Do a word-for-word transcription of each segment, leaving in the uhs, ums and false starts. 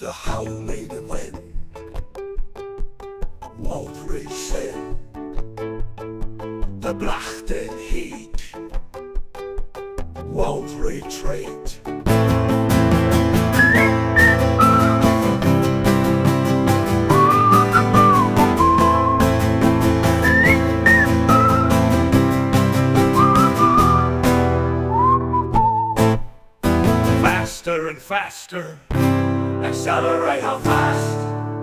The howling wind won't resist. The blasting heat won't retreat. Faster and faster, accelerate how fast.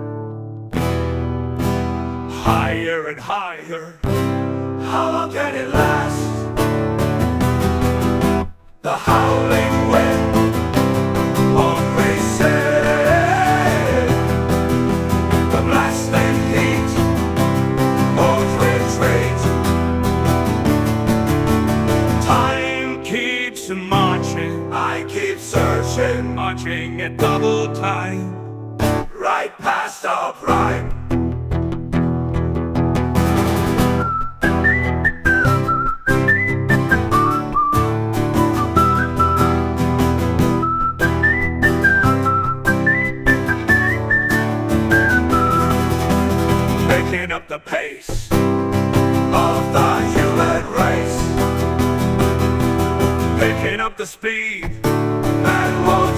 Higher and higher, how long can it last? The howling wind won't resist. The blasting heat won't retreat. Time keeps marching, I keep searching, marching at double time, right past our prime. Picking up the pace of the human race, picking up the speed that won't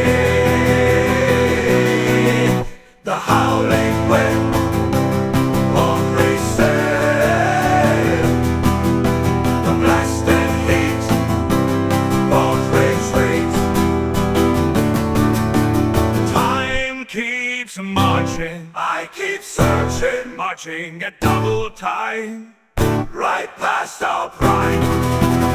recede. The howling wind won't resist. The blasting heat won't retreat. Time keeps marching, I keep searching, marching at double time, right past our prime.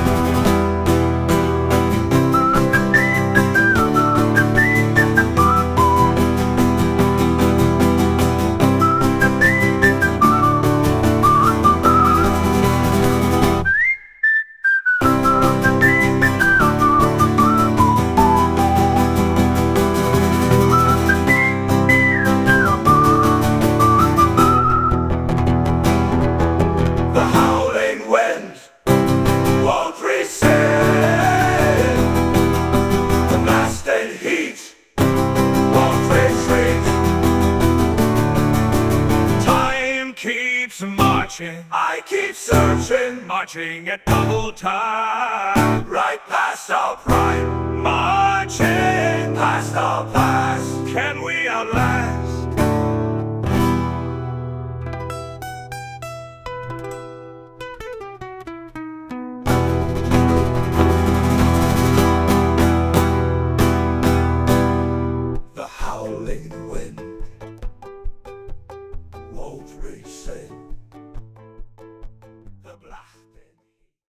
I keep searching, marching at double time, right past our prime, marching past our past. Can we outlast? The howling wind won't resist.